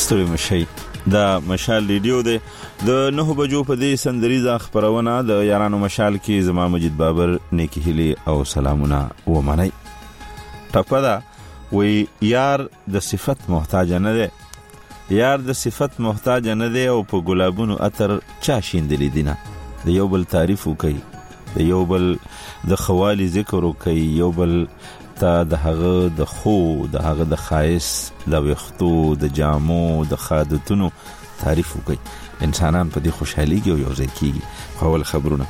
ستړي مشي دا مشال ریډیو دی د 9 بجو په دې سندریزه خبرونه د یارانو مشال کې زما مجید بابر نیکی هلی او سلامونه و منی ټپه دا وی یار د صفت محتاج نه دی یار د صفت محتاج نه دی او په ګلابونو عطر چا شیندلی دینه د یو بل تعریف وکي د یو بل د خوالي ذکر وکي یو بل تا د هغه د خو د هغه د خایس د وختو د جامو د خادتونو تعریف وکي انسانان په دې خوشحالي کې یو ځای کیږي خپل خبرونه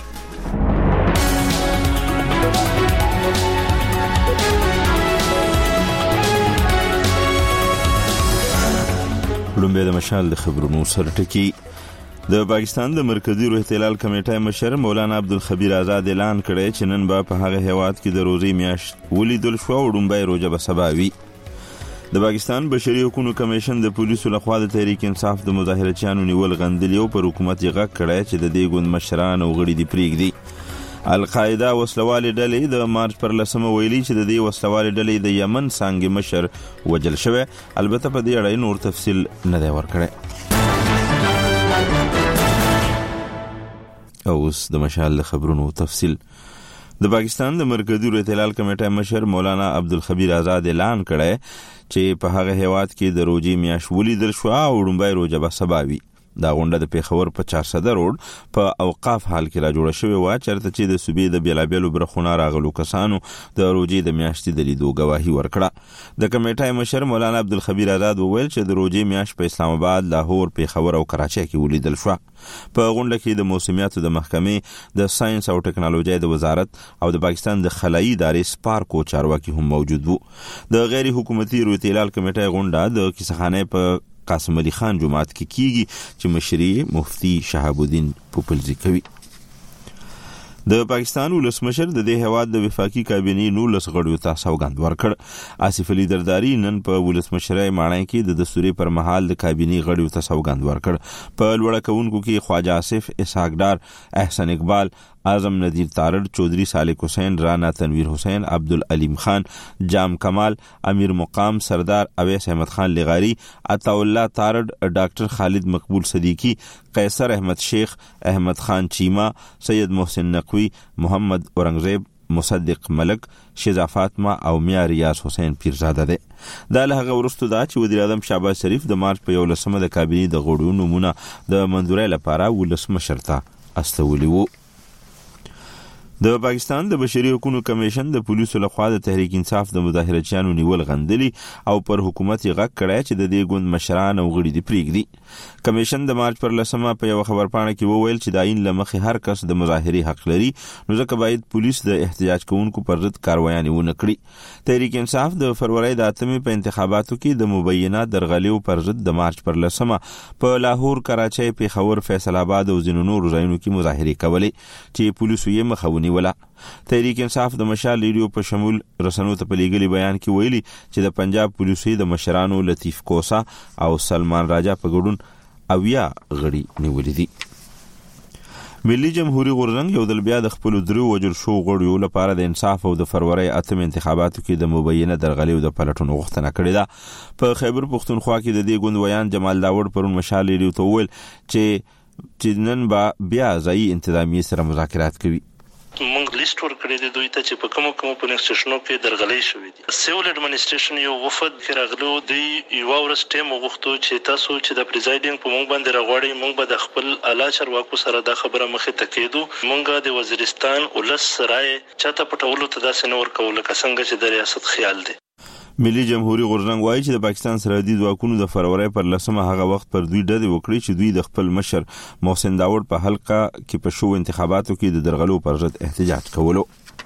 لومبه د مشال د خبرونو سرټکی د پاکستان د مرکزی روح احتلال کمیټه مشر مولانا عبدالخبیر آزاد اعلان کړی چې نن به په هغه هیواد کې د روزي میاشت ولیدل شو او ډومبای روزه به سباوي د پاکستان بشري حقوقو کمیشن د پولیسو لخوا د تحریک انصاف د مظاهرچیانو نیول غندلی او پر حکومت یې غږ کړی چې د دې ګوند مشران او غړي دی پریږدي القاعده وسلوال ډلې د مارچ پر 10 ویلي چې د دې وسلوال ډلې د یمن څنګه مشر وجل شوی البته په دې اړه نور تفصیل نه دی ورکړی اوس د مشال خبرونو تفصیل د پاکستان د مرکزی روح احتلال کمیټه مشر مولانا عبدالخبیر آزاد اعلان کړی چې په هغه هیواد کې د روزي میاشت ولیدل شو او ډومبای روزه به سباوي دا غونډه د پیښور په 400 روډ په اوقاف حال کې را جوړه شوې و چرته چې د صوبې د بیلابیلو برخونو راغلو کسانو د روزي د میاشتې د لیدو گواهی ورکړه د کمیټې مشر مولانا عبدالخبیر آزاد وویل چې د روزي میاشت په اسلام آباد لاهور پیښور او کراچۍ کې ولیدل شو په غونډه کې د موسمیاتو د محکمې د ساينس او ټکنالوژي د وزارت او د پاکستان د خلایي ادارې سپارکو چارواکي هم موجود وو د غیر حکومتي روح احتلال کمیټې غونډه د کیسخانه په قاسم علي خان جماعت کې کیږي چې مشري مفتی شهاب الدین پوپلزی کوي د پاکستان ولسمشر د دې هواد د وفاقي کابینې 19 غړیو ته سوګند ورکړ آصف علي درداری نن په ولسمشرۍ ماڼۍ کې د دستوري پر مهال د کابینې غړیو ته سوګند ورکړ په لوړه کونکو کې خواجه آصف اسحاق ډار احسن اقبال اعظم ندیر تارڑ چودھری سالک حسین رانا تنویر حسین عبدالعلیم خان جام کمال امیر مقام سردار اویس احمد خان لغاری عطا الله تارڑ ڈاکٹر خالد مقبول صدیقی قیصر احمد شیخ احمد خان چیما سید محسن نقوی محمد اورنگزیب مصدق ملک شیزا فاطمه او میا ریاض حسین پیرزاده ده دا له هغه ورستو دا چې وزیر اعظم شهباز شریف د مارچ په 11 د کابینې د غړو نمونه د منظورۍ لپاره ولسمشر ته استولي وو د پاکستان د بشري حقوقو کمیشن د پولیسو لخوا د تحریک انصاف د مظاهرچیانو نیول غندلی او پر حکومت یې غږ کړی چې د دې ګوند مشران او غړي دی پریږدي کمیشن د مارچ پر 10 په یو خبرپاڼه کې وویل چې د عین لمخې هر کس د مظاهري حق لري نو ځکه باید پولیس د احتجاج کوونکو پر ضد کاروایي ونه کړي تحریک انصاف د فروری د 8 په انتخاباتو کې د مبینه درغلیو پر ضد د مارچ پر 10 په لاهور کراچۍ پیښور فیصل آباد او ځینو نورو ځایونو کې مظاهرې کولې چې پولیسو یې مخاوني ولا تحریک انصاف د مشال ریډیو په شمول رسنو ته په لیږلي بیان کې ویلي چې د پنجاب پولیسو د مشرانو لطیف کوسا او سلمان راجا په ګډون اویا غړي نیولې دي ملي جمهوریت غورځنګ یو دل بیا د خپل درو وجر شو غړیو لپاره د انصاف او د فروری 8 انتخاباتو کې د مبینه درغلیو د پلټونو غوښتنه کړې ده په خیبر پښتونخوا کې د دې ګوند ویان جمال داوود پرون مشال ریډیو ته ویل چې نن با بیا ځای انتظامی سره مذاکرات کوي مونږ لیست ورکړی دی دوی ته چې په کومو پولیس سټیشنونو کې درغلۍ شوې دي سیول اډمنسټریشن یو وفد کې راغلو دی یو ورځ ټیم وغوښتو چې تاسو چې د پریزایډینګ په مونږ باندې راغواړي مونږ به د خپل اعلی چارواکو سره د خبره مخې ته کېدو مونږ د وزیرستان ولس رائے چاته پټولو ته داسې نه ورکول لکه څنګه چې د ریاست خیال دی ملي جمهوریت غورځنګ وایي چې د پاکستان سرحدي ځواکونو د فروری پر 10 هغه وخت پر دوی ډډې وکړي چې دوی د خپل مشر محسن داوود په حلقه کې په شو انتخاباتو کې د درغلو پر ضد احتجاج کولو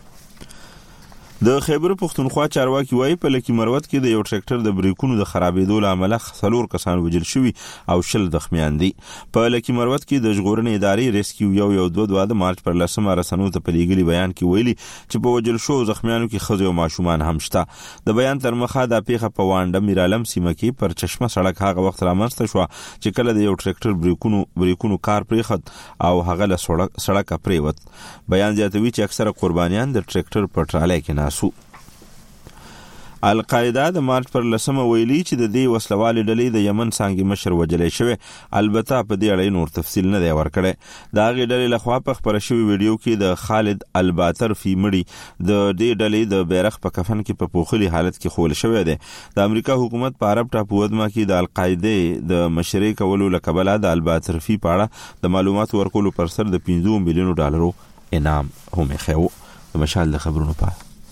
د خیبر پښتونخوا چارواکي وایي په لکی مروت کې د یو ټریکټر د بریکونو د خرابېدو لامل څلور کسان وژل شوي او 10 زخمیان دي په لکی مروت کې د ژغورنې ادارې ریسکیو یو 2 د مارچ پر 10 رسنو ته په لیږلي بیان کې ویلي چې په وژل شو زخمیانو کې ښځې او ماشومان هم شته د بیان تر مخه د پیښه په وانډه میرالم سیمه کې پر چشمه سړک هغه وخت رامنځته شو چې کله د یو ټریکټر بریکونو کار پریخت او هغه له سړک پریوت بیان زیاتوي چې اکثره قربانیان د ټریکټر په ټرالی کې ناسو القاعده د مارچ پر 10 ویلي چې د دې وسلوالې ډلې د یمن څنګه مشر وجلې شوی، البته په دې اړه نور تفصیل نه دی ورکړی. دا غي ډلې لخوا په خبره شوی ویډیو کې د خالد الباتر فی مړی د دې ډلې د بیرغ په کفن کې په پوخلي حالت کې خول شوی دی. د امریکا حکومت په عرب ټاپو ودما کې د القاعده د مشرۍ کولو لکبله د الباتر فی په اړه د معلومات ورکولو پر سر د $5 ملیون انعام هم خو. د مشال د خبرونو په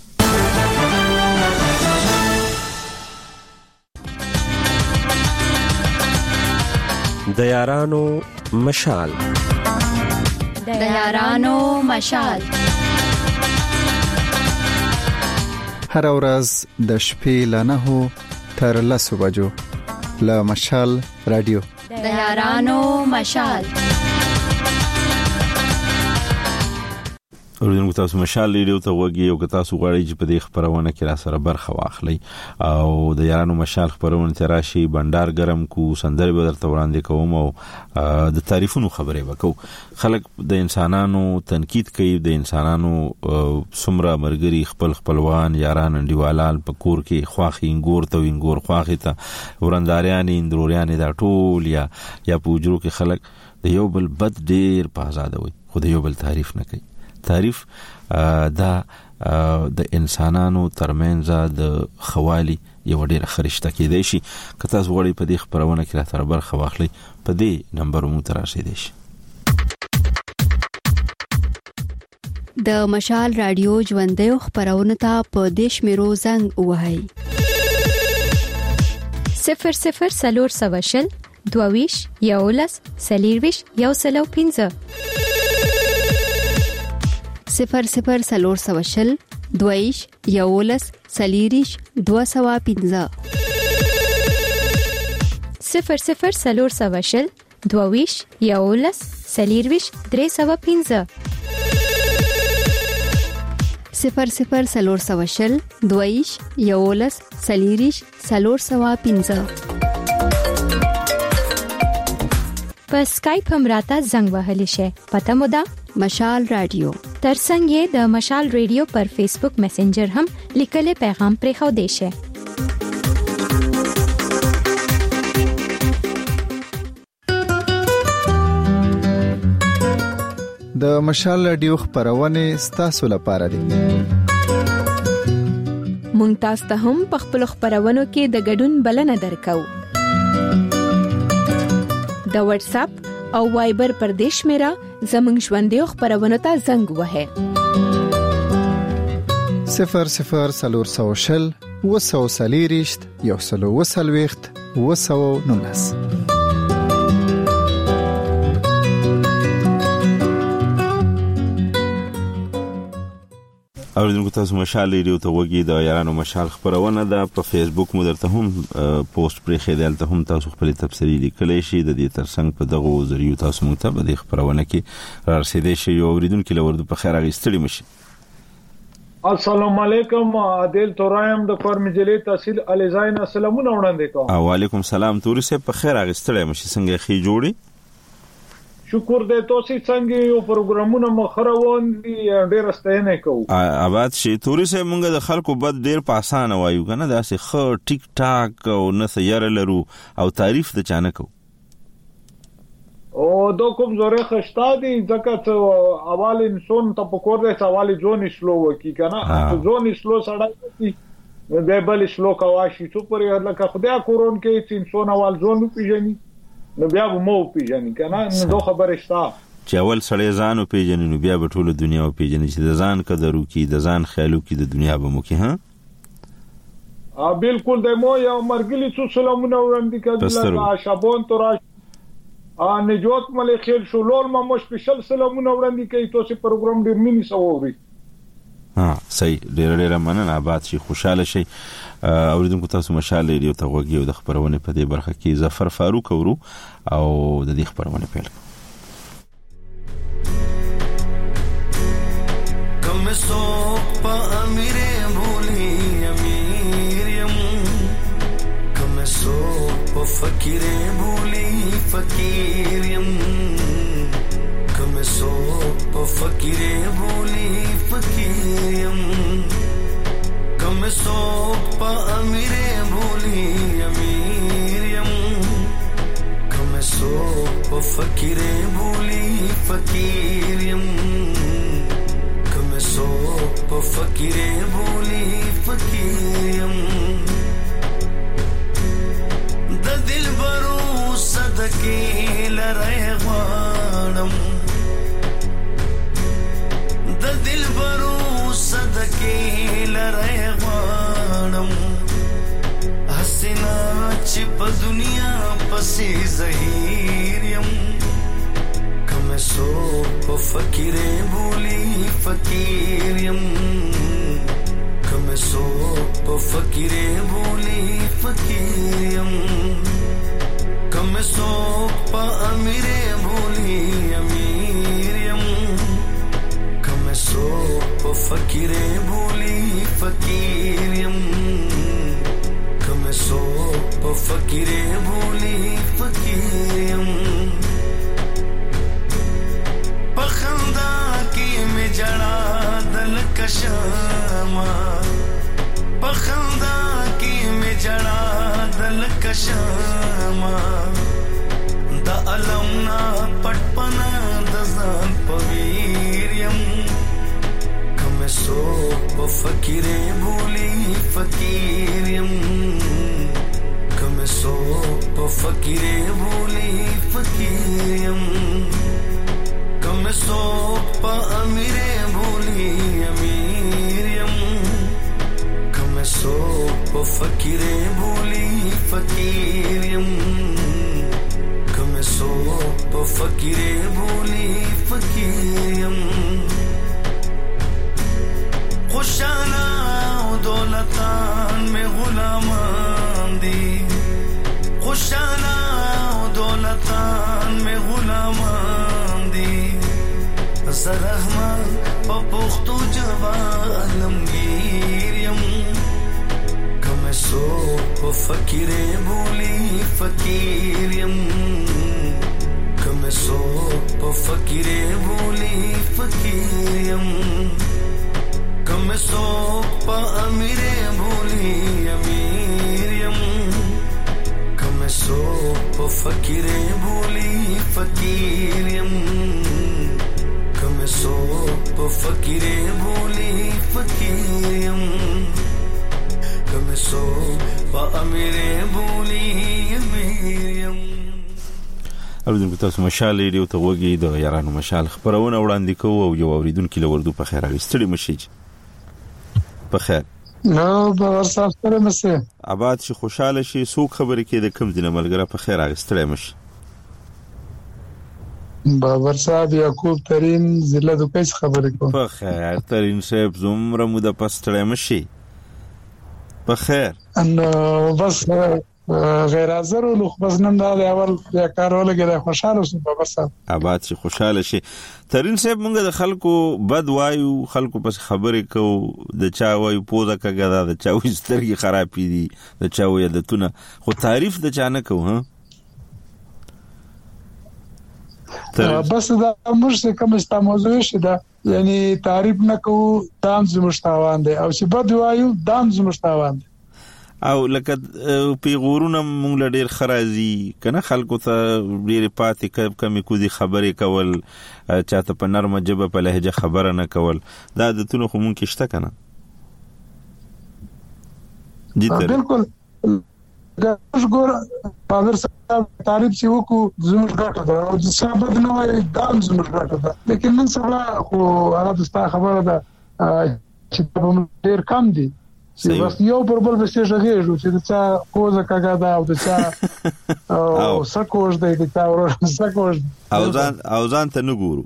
د یارانو مشال هر ورځ د شپې له 9 تر 10 بجو له مشال رادیو د یارانو مشال. ورته تاسو مشال ریډیو ته وګورئ او تاسو غواړئ چې په دې خبرونه کې را سره برخه واخلئ او د یارانو مشال خبرونه تراشي بندر ګرم کو سندري بدر ته وړاندې کوم او د تعریفونو خبرې وکاو. خلک د انسانانو تنقید کوي، د انسانانو سمره مرګري خپلوان یاران انډیوالان په کور کې خواخي انګور ته وینګور خواخي ته ورنداریان اندروریان دا ټول یا پوجرو کې خلک د یو بل بد ډیر په آزاد وي، خو د یو بل تعریف نه کوي. تعریف دا د انسانانو ترمنځ د خوالي یو ډیره خرشته کېدای شي. که تاسو غواړئ په دې خبرونه کې را سره برخه واخلئ په دې نمبر مو تر رسیدئ شي. د مشال رادیو ژوندۍ خبرونه ته په دیش میرو زنګ وهاي 00 22 یولس سلیرویش یو سلو 15 00 22 یولس سلیریش 215 00 22 یولس سلیرویش 315 00 22 یولس سلیریش 315 په اسکایپ هم راته زنګ وهلی شي. پته مو ده مشال رادیو. ترڅنګ یې د مشال رادیو پر فیسبوک میسنجر هم لیکلي پیغام پرې خو دی شي. د مشال رادیو خبرونه ستاسو لپاره دي. مونږ تاسو ته هم په خپل خبرونو کې د ګډون بلنه درکو. د واتس اپ او وایبر پر دیش میرا زمنګ ژوندۍ خبرونه ته زنګ وهه 00 وسوسلیریشت یو سلو وسلويخت وسو نونس. اوریدونکو تاسو مشال ریډیو ته وګورئ. د یارانو مشال خبرونه ده په فیسبوک مو درته هم پوسټ پرې خېدل ته هم تاسو خپل تفسیری لیکلی شي. د دې ترڅنګ په دغه ذریعہ تاسو موږ ته د خبرونه کې را رسیدئ شي. اوریدونکو لورد په خیر اغستړي مشي. السلام علیکم. عادل تورایم د فرمجلې تحصیل الیزاین السلامونه وړاندې کوم. وعلیکم السلام. توري سه په خیر اغستړي مشي. څنګه خې جوړي؟ شکر دې تاسو څنګه یو پروګرامونه مخروان دي ډېر ستاینه کوو. آباد شي. توري سه مونږ د خلکو بد ډېر په اسانه وایو کنه داسې خو ټیک ټاک او نه سیاره لرو او تعریف د چانه کو او دو کوم زوره خشتا دي ځکه ته اول انسان ته پکور دې سوال ځون شلو وکي کنه ځون شلو سړی دې بل شلو کواشي څو پرې لکه خدای کورون کې انسان اول ځون پیژني نو بیا به مو پیژني کنه نو خبره شته چې اول سړی ځان پیژني نو بیا به ټول دنیا پیژني چې د ځان قدر وکي د ځان خیالو کې د دنیا به مو کې ها بالکل د مو یو مرګلی څو سلامونه وړاندې کړل شابون تراش نجوت ملي خیر شلول ما مو سپیشل سلامونه وړاندې کوي تاسو پروګرام ډیر مینی سووري صحیح ډیر مننه. آباد شي خوشاله شي. اوریدونکو تاسو مشال ریډیو ته وګورئ او د خبرونه په دې برخه کې ظفر فاروق اورو او د دې خبرونه پیل کوم سو په امیر بولی امیر یم کوم سو په فقیر بولی فقیر یم کوم سو په فقیر بولی فقیر یم کم سوک پا امیر بولی امیر یم کم سوک پا فقیر بولی فقیر یم کم سوک پا فقیر بولی فقیر یم د دل برو صدقی لرائے غوانم د دل برو صدقی لرائے غوانم حسنا چپ دنیا پسی زہیر یم کم سوک پا فقیر بولی فقیر یم کم سوک پا فقیر بولی فقیر یم کم سوک پا امیر بولی امیر یم کم سوک پا فقیر بولی فقیر یم کم سوک پا فقیر بولی فقیر یم پخندا کی میں جڑا دل کشاما پخندا کی میں جڑا دل کشاما دا علمنا پٹپنا دزان پویر یم کم سوک پا فقیر بولی فقیر یم کم سوک پا فقیر بولی فقیر یم کم سوک پا امیر بولی امیر یم کم سوک پا فقیر بولی فقیر یم کم سوک پا فقیر بولی فقیر یم خوشانا و دولتان میں غلامان دی خوشانا و دولتان میں غلامان دی زرحمان پا پختو جبا علمگیر یم کم سوک پا فقیر بولی فقیر یم کم سوک پا فقیر بولی فقیر یم کم سوک پا امیر بولی امیر یم کم سوک پا فقیر بولی فقیر یم کم سوک پا فقیر بولی فقیر یم کم سوک پا امیر بولی امیر یم. اوریدونکو تاسو مشال ریډیو ته وګورئ د یارانو مشال خبرونه وړاندې کوو او یو اوریدونکو لوردو په خیر راغستړي مشي په خیر نو باور سره مسه آباد شي خوشاله شي سو خبرې کې د کم دینه ملګری په خیر راغستړي مشي باور صاحب یعقوب ترین ضلع دوکې خبرې کوم په خیر ترین صاحب زمره مو د پستړې مشي په خیر ان بس غیر حاضر ولو بس نن دا اول یا کارول کې خوشاله شو باور صاحب آباد شي خوشاله شي ترین صاحب مونږ د خلکو بد وایو خلکو پس خبرې کو د چا وایو پوزه کګه د چا وې سترګې خراب دي د چا وې عادتونه خو تعریف د چا نه کو ها بس دا موږ کوم است موضوع شته یعنی تعریف نه کو دام زمشتاوان دي او چې بد وایو دام زمشتاوان دي او لکه پیغورونه مونږ له ډیر خرازي کنه خلکو ته ډیر پاتې کمی کو دي خبرې کول چاته په نرمه جبه په لهجه خبره نه کول دا د تونو خو مونږ کېشته کنه جته بالکل دا ګور پاور صاحب تعریف چې وکړو زموږ ګټه ده او د ثابت نه وي دام زموږ ګټه ده لیکن نن سبا خو هغه د خبره ده چې په ډیر کم دي بس یو پر بل بسې ژغېږو چې د چا کوزه کاګه دا او د چا او سکوش دی د چا ورور سکوش او ځان ته نه ګورو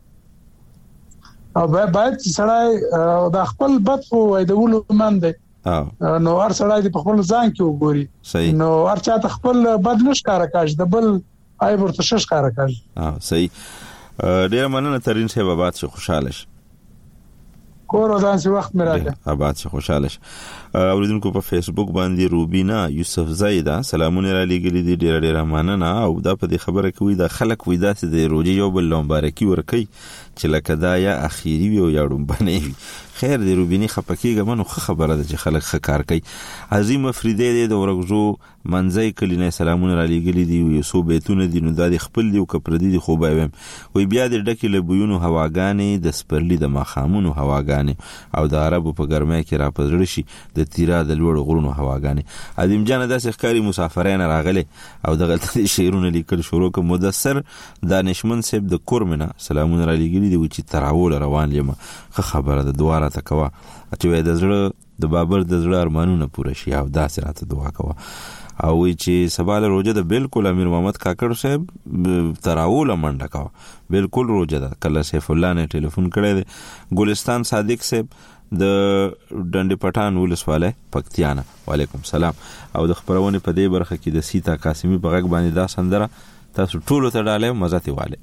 او باید سړی د خپل بد خو وای د ولو من دی نو هر سړی د خپل ځان کې وګوري نو هر چا ته خپل بد نشکاره کاش د بل آی ورته ششکاره کاش صحیح ډیر مننه ترین صاحب آباد شي خوشاله شي کور ودان سی وخت مراته آباد شي خوشاله شي اوریدونکو په فیسبوک باندې روبینا یوسف زیدا سلامونه را لګلې دي ډیر مننه او دا په دې خبره کوي دا خلک وې داسې د روجي یو بل مبارکي ورکي چې لکه دا یا اخیری وي او یا ډومبنی وي. خیر دی روبینی خپکیږه منو خبره ده چې خلک خکار کوي. عظیم افریدی دی د ورغزو منځي کلینه سلامونه را لګلی دی یو سو بیتونه دی نو د خپل دی او کپردی دی خو به وي بیا د ډکی له بوینو هواګانې د سپرلی د مخامونو هواګانې او د عربو په ګرمۍ کې را پزړ شي د تیرا د لوړ غرونو هواګانې. عظیم جان داسې ښکاری مسافرین راغله او د غلطی شعرونه لیکل شروع ک مدثر دانشمن صاحب د کورمنه سلامونه را لګلی دی چې تراول روان یم خبره د دواره تکوا چې د زړه د بابر د زړه ارمانونه پوره شي او داسې راته دعا کوه او وی چې سباله روزه ده بالکل امیر محمد کاکړ صاحب تراول منډه کوه بالکل روزه ده. کله سیف الله نه ټلیفون کړی دی ګلستان صادق صاحب د ډنډ پټان ولسواله پکتیانه. وعلیکم سلام. او د خبرونه په دې برخه کې د سیتا قاسمی په غږ باندې دا سندره تاسو ټول ته ډاله مزه تی والے.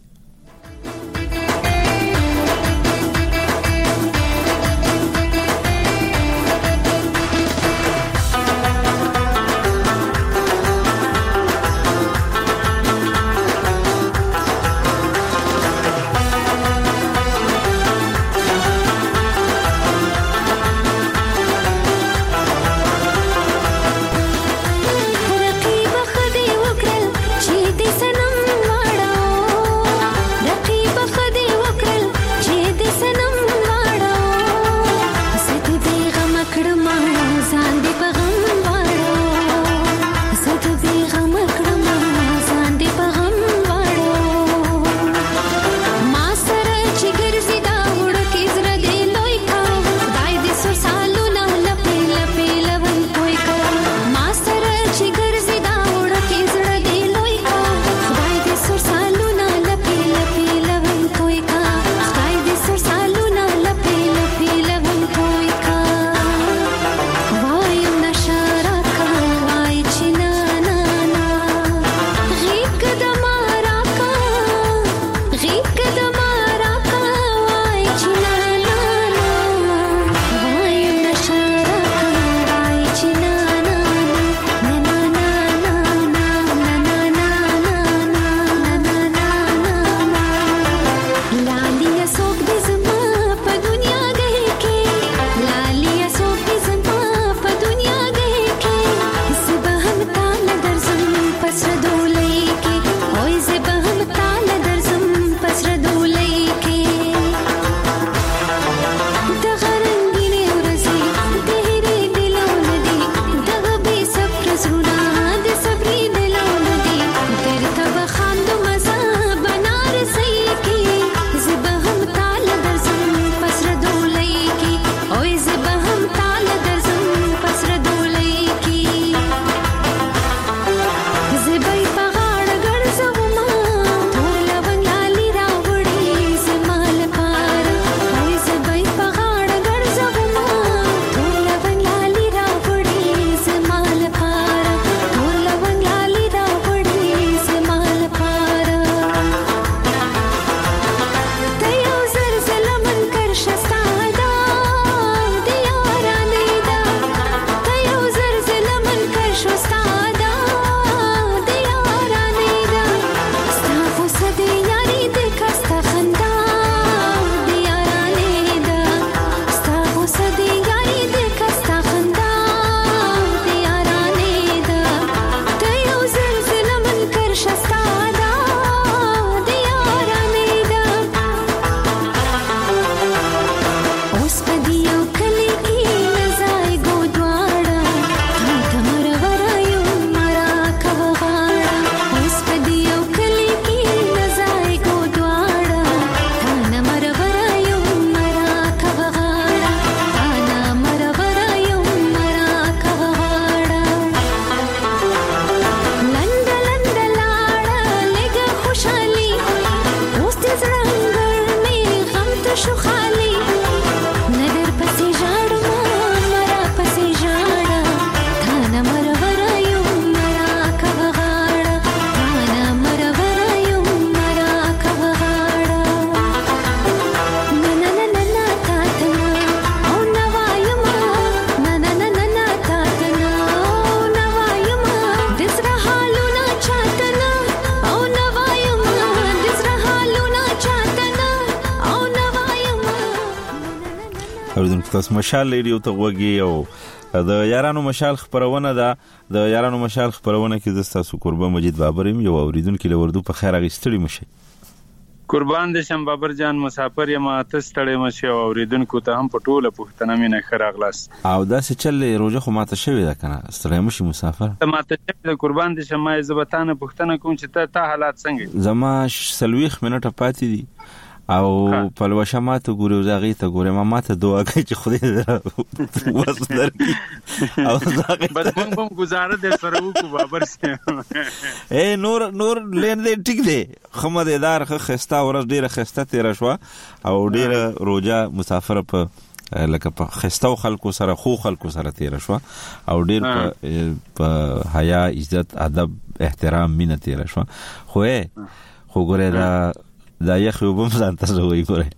اوریدونکو تاسو مشال ریډیو ته وګورئ او د یارانو مشال خبرونه ده. د یارانو مشال خبرونه کې د تاسو قربان مجید بابریم یو اوریدونکو له وردو په خیر اغستړي مشه. قربان دې شم بابر جان، مسافر یم ته ستړی مشه او اوریدونکو ته هم په ټوله پښتنه مینه خراغلاس. او دا څه چل روزه خو ماته شوی ده کنه ستړی مشه مسافر. ته ماته د قربان دې شم ما زبطانه پښتنه کوم چې ته حالات څنګه؟ زما 30 منټه پاتې دي او پلوشه ماته ګوري زاغي ته ګوري ماته دعا کوي چې خدای دې وس درکړي او زاغي بس موږ گزاره دې سره وکړو بابر سي. نور لین دې ټیک دی خمدار خستا ورځ ډیره خسته تیر شو او ډیره روزه مسافر په لکه په خسته خلکو سره خو خلکو سره تیر شو او ډیر په حیا عزت ادب احترام مینه تیر شو خو ګوره دا یخ یو بم ځان ته زوی ګوره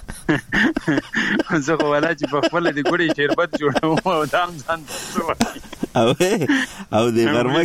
زه ولا چې په خپل د ګوړې شربت جوړوم او دام ځان او د غرمه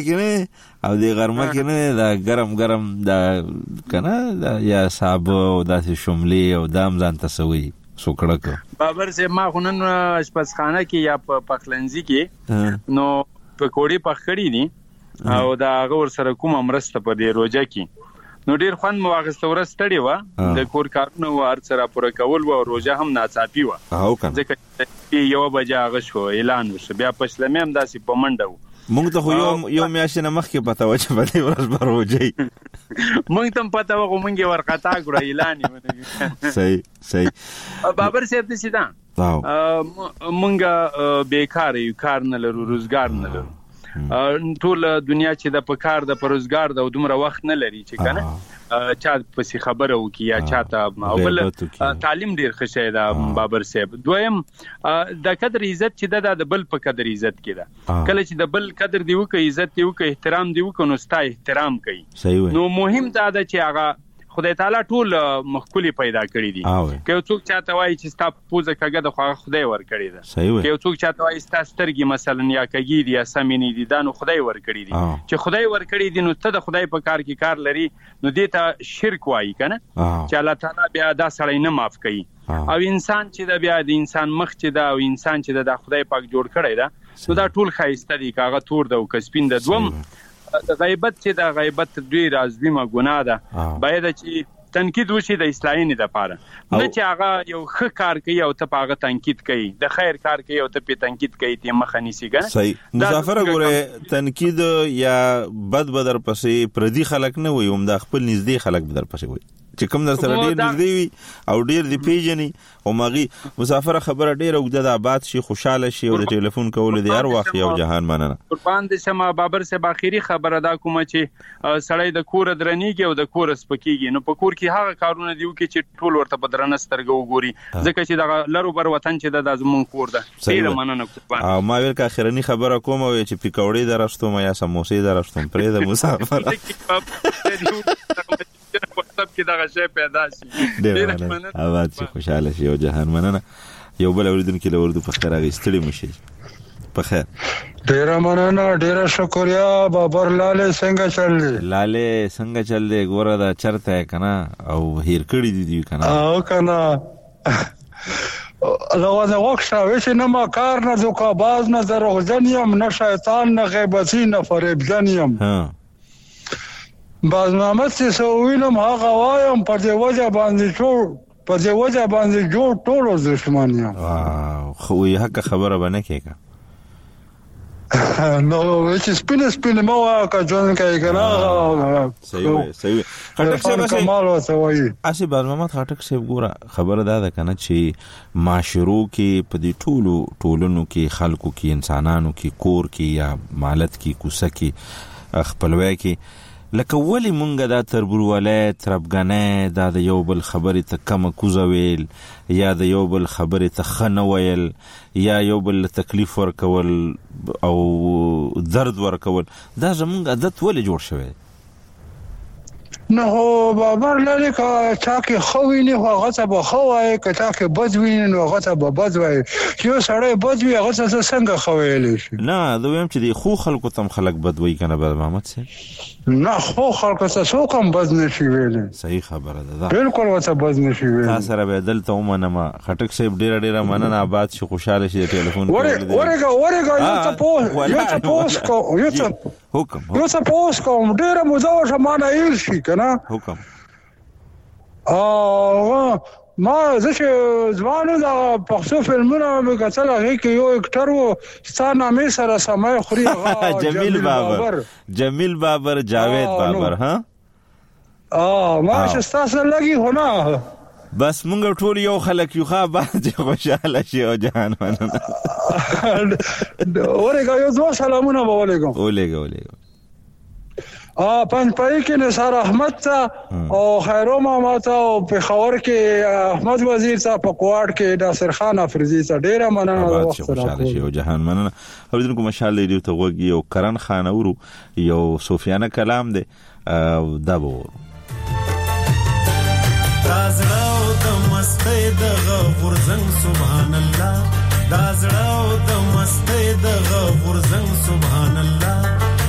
کې نه دا ګرم دا کنه دا یا صاحب او داسې شملې او دام ځان ته سوی سوکړه بابر سه ما خونن اشپزخانه کې یا په پخلنځي کې نو پکوړې پخړې دي او دا غور سره کوم مرسته په دې روزه کې نو ډیر خوند مو واغسته ورستړی و د کور کارونه ور سره پوره کول و روزه هم ناڅاپي و ځکه یو بجې هغه شو اعلان وشو بیا پښلمې هم داسې په منډه و مونږ ته یو میاشت نه مخکې پته و چې په دې ورځ به روزه مونږ ته پته و مونږ ورقتا کړو اعلان یې صحیح بابر صاحب دې سیدا مونږ بیکار یو کار نه لرو روزګار نه لرو ټول دنیا چې د پکار د پروزګار د دومره وخت نه لري چې کنه چا پسې خبره وکي یا چاته او بل تعلیم ډیر ښه شي دا بابر صاحب. دویم د قدر عزت چې د بل په قدر عزت کې ده کله چې د بل قدر دی وکي عزت دی وکي احترام دی وکي نو ستا احترام کوي. نو مهم دا ده چې هغه خدای تعالی ټول مخکولي پیدا کړی دي که یو څوک چاته وایي چې ستا پوزه کګه د خدای ور کړی ده که یو څوک چاته وایي ستا سترګې مثلا یا کګی دي یا سمینې دي دا نو خدای ور کړی دي چې خدای ور کړی دي نو ته د خدای په کار کې کار لري نو دې ته شرک وایي کنه چې الله تعالی بیا دا سړی نه معاف کوي او انسان چې دا بیا د انسان مخ چې دا او انسان چې دا خدای پاک جوړ کړی دا نو دا ټول خایسته دي کاغه تور د او کسبین د دوم د غیبت چې د غیبت دوی رازویمه ګناه ده باید چې تنقید وشي د اصلاحینې لپاره نه چې هغه یو ښه کار کوي او ته هغه تنقید کوي د خیر کار کوي او ته په تنقید کوي ته مخه نیسي ګنه صحیح مسافر ګوره تنقید یا بد بدر پسې پردي خلک نه وي هم د خپل نږدې خلک بدر پسې وي چې کوم در سره ډیر نږدې وي او ډیر دی پیژني او ماغي مسافر خبره ډیر وګړه د آباد شي خوشاله شي او د ټلیفون کول دي هر وخت یو جهان مننه. قربان دې شمه بابر صاحب اخیری خبره دا کومه چې سړی د کور درنیږي او د کور سپکیږي نو په کور کې هغه کارونه دی چې ټول ورته په درنه سترګو وګوري ځکه چې د لرو بر وطن چې د زمون کور ده ډیر مننه قربان. او ما ویل کا اخرنی خبره کوم او چې پکوړې درښتوم یا سموسې درښتوم پرې د مسافر سب کې دا شی پیدا شي ډیر مننه آواز چې خوشاله شي او جهان مننه. یو بل اوریدونکو له ورته په خیر اغستړي مشي په خیر ډیر مننه ډیر شکریا بابر لاله څنګه چل دی ګوره دا چرته کنه او هیر کړی دی کنه او کنه لوازم وښه وښه نه ما کار نه دوکا باز نه دروغجنیم نه شیطان نه غیبتی نه فریبجنیم باز محمد چې سووینم هغه وایم په دې وجه باندې جوړ ټول دښمن یم. خو یې حق خبره باندې کېګه نو چې سپین مو کا جون کوي کنه صحیح خټک څه کمال وسوي اسی باز محمد خټک څه ګوره خبره ده کنه چې معاشرو کې په دې ټولونو کې خلکو کې انسانانو کې کور کې یا مالت کې کوسه کې خپلوي کې لکه ولی مونږه دا تربورولې تربګنې دا د یو بل خبرې ته کم کوزویل یا د یو بل خبرې ته خنه ویل یا یو بل تکلیف ورکول او درد ورکول دا زمونږ عادت ولی جوړ شوی نو بابر لري کا چا کې خوي نه هغه څه به خوای کچا کې بځوي نو هغه څه به بځوي یو سړی بځوي هغه څه څنګه خوایلی شي نه دویم چې دی خو خلکو تم خلک بدوي کنه بل محمد سي نه خو خلکو څه څوک هم بځ نشي ویلې صحیح خبره ده بالکل وڅ بځ نشي ویلې تاسو سره به دلته ومنه ما خټک صاحب ډیره مننه آباد شي خوشاله شي ټلیفون ورګه یو څه پوس کوم ډیره مزه شمانه ایل شي کنه حکم ما زه ځوانو د پښتو فلمونو مې کتل هغه کې یو اکټر وو ستانه مې سره سمای خوري جمیل بابر جاوید بابر ها ما شستاسه لګي هونه بس مونږ ټول یو خلک یو خا باندې خوشاله شي او جهان مننه اورګه یو ځو سلامونه وعلیکم پنځ پای کې نثار احمد ته او خیرو ماما ته او پېښور کې احمد وزیر ته په کوټ کې ناصر خان افریدي ته ډیره مننه وخت خوشاله شي او جهان مننه اوریدونکو مشال دی ته وګي او کرن خان اورو یو صوفیانه کلام دی دا به دازړو د مستۍ د غورزنګ سبحان الله دازړو د مستۍ د غورزنګ سبحان الله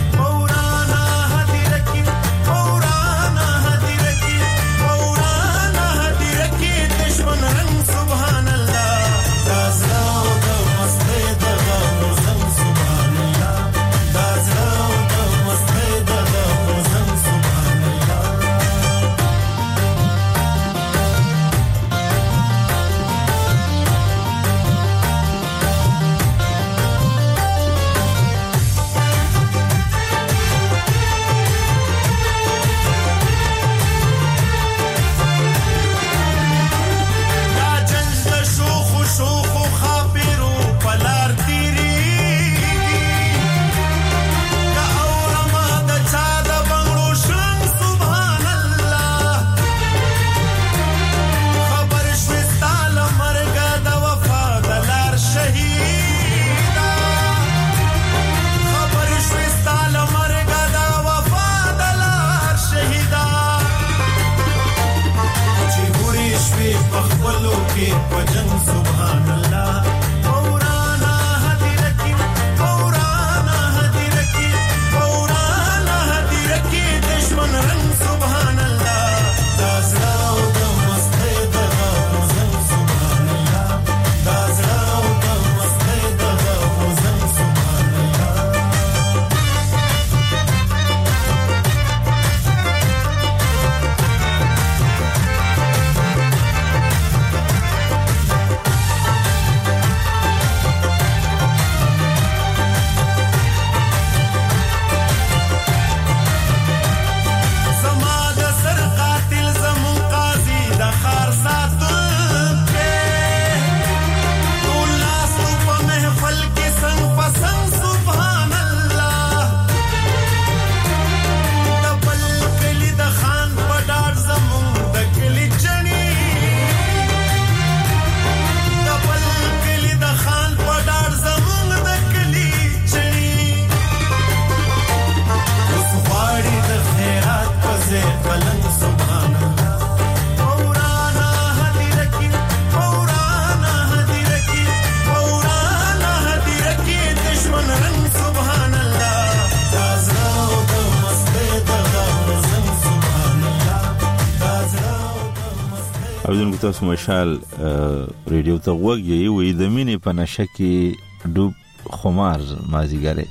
اوریدونکو تاسو مشال ریډیو ته وګورئ وي د مینې په نشه کې ډوب خمار مازیګره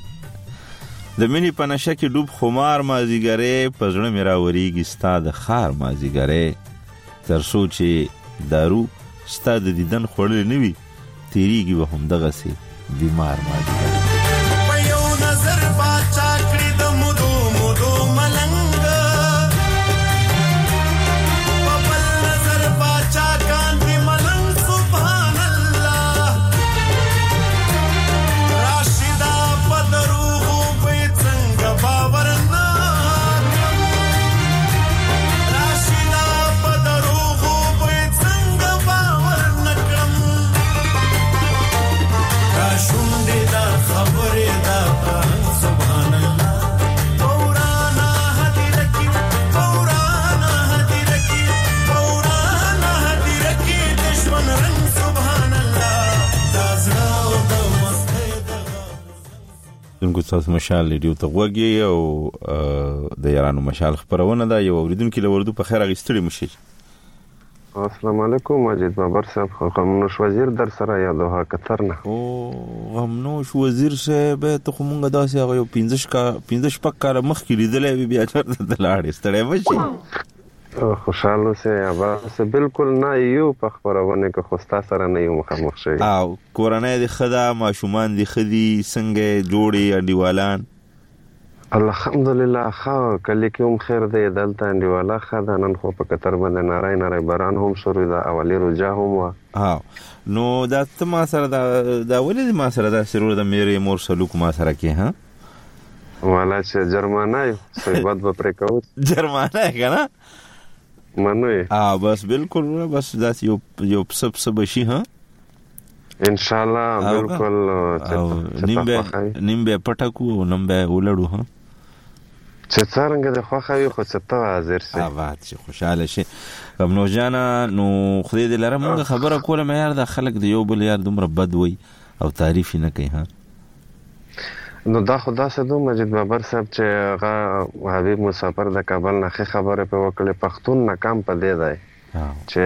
د مینې په نشه کې ډوب خمار مازیګره پزړه میرا وریږي ستاد خار مازیګره تر سوچي دارو ستاد دیدن خړل نوي تیریږي به هم دغه سي بیمار مازیګره په یو نظر باچا کړی د مودو ملنګ شونډې د اوریدونکو تاسو مشال ریډیو ته غوږی او د یارانو مشال خبرونه دا یو اوریدونکو له وردو په خیر اغستړي مشي. السلام علیکم ماجد بابر صاحب غمنوش وزیر در سره یا دوها قطر نه. او غمنوش وزیر صاحب ته کومه داسې هغه 15 پک کار مخ کې لیدلې بیا چرته دلاړې ستړې وشي. خوشاله سه یا بس بالکل نه یو په خبرونه کې خوستا سره نه یو مخامخ شي. او کورنۍ د خدا ماشومان د خدي څنګه جوړي انډیوالان الحمدلله ښه کله کوم خیر دی دلته انډیواله خدا نن خو په قطر باندې نارای باران هم شروع ده اولی روجا هم وا. ها نو دا ته ما سره دا ولې ما سره دا سرور د میرې مور سلوک ما سره کې ها والا چې جرمانه صحبت به پرې کوو جرمانه کنه منوي بس بالکل بس دا یو پس بشي ها ان شاء الله بالکل نیم به پټکو نیم به ولړو ها چې څنګه د خوخوي خو څه ته حاضر شي آباد شي خوشاله شي. نو جانا نو خدای دې لره موږ خبره کوله مې یار د خلک د یو بل یار دومره بد وي او تعریف نه کوي ها. نو دا خدا سدو مجید بابر صاحب چې هغه حبیب مسافر د کابل نه خبره په وکړه پښتون ناکام پدې دی چې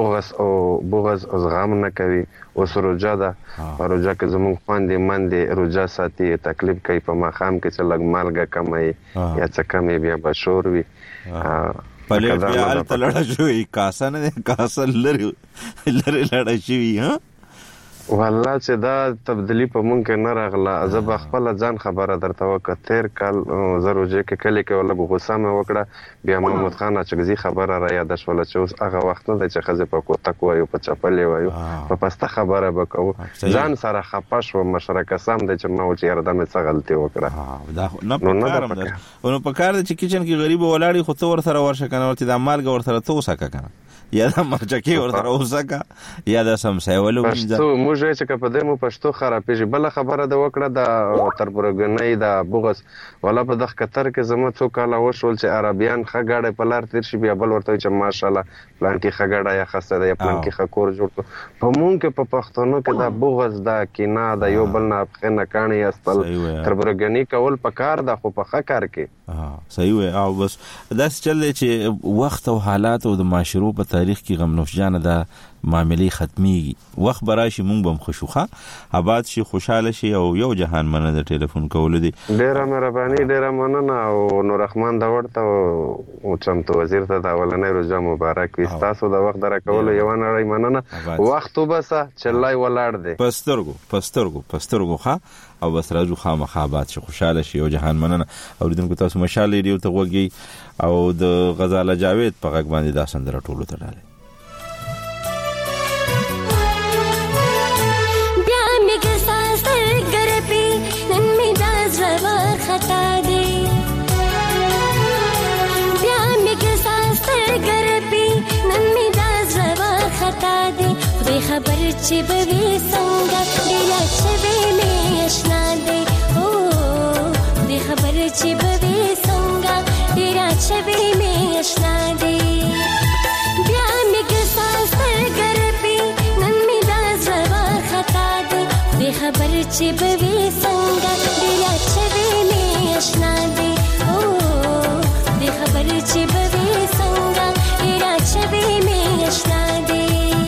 بغض او زغم نه کوي او سروجا ده روجا کې زموږ خواندې مندې روجا ساتي تکلیف کوي په ماخام کې چې لګ مالګه کمای یا څه کمې بیا بشور وي پله بیا تلړه شوی کاسه نه کاسه لری لړه شوی ها والله چې دا تبدیلی په مونږ کې نه راغله زه به خپل ځان خبره درته وکړه تیر کال زروجه کې کلی کې ولا غوسه مې وکړه بیا محمود خان اچګزي خبره را یاد شول چې اوس هغه وخت نه چې خزه په کوتک وایو په چپلې وایو په پسته خبره وکاو ځان سره خپاش و مشرک سم د چې ما و چې یاره مې څه غلطي وکړه دا نه په کار د کچن کې غریب ولاړی خو څور سره ورشه کنه ورته د مالګ ورته توسه کنه یا دا مرچکی ورته وسکا یا دا سمسای ولو پښتو موږ چې په دې مو پښتو خرابېږي بل خبره د وکړه د تربورګنۍ د بغض ولا په دغه قطر کې زموږ څو کاله وشول چې عربیان خګاړې په لار تیر شي بیا بل ورته چې ماشاءالله پلان کې خګاړه یا خسته ده یا پلان کې خکور جوړ په مونږ کې په پښتونو کې د بغض د کینا د یو بل نه خنه کانی استل تربورګنۍ کول په کار د خو په خکار کې صحیح وي او بس دا چل چې وخت او حالات او د معاشرو په تاریخ کې غمنوش جان د معاملې ختمي وخت براشي مونږ بم خوشوخه آباد شي خوشاله شي او یو جهان مننه د ټلیفون کول دي ډیره مهرباني ډیره مننه او نور رحمان دا ورته او چمتو وزیر ته دا ولنې روزه مبارک وي تاسو د وخت درکول یو نړۍ مننه وخت وبسه چلای ولاړ دی پسترګو ښه او بس راځو خامخا آباد شي خوشاله شي او جهان مننه اوریدونکو تاسو مشال ریډیو ته غوږی او د غزاله جاوید په غږ باندې دا سندره ټولو ته ډاله خبر چې بوي څنګه ډېر چوي مې آشنا دي او دې خبر چې بوي څنګه ډېر چوي مې آشنا دي بیا مې ګساس ګرپي نن مې دا زوا خطا دي دې خبر چې بوي څنګه ډېر چوي مې آشنا دي او دې خبر چې بوي څنګه ډېر چوي مې آشنا دي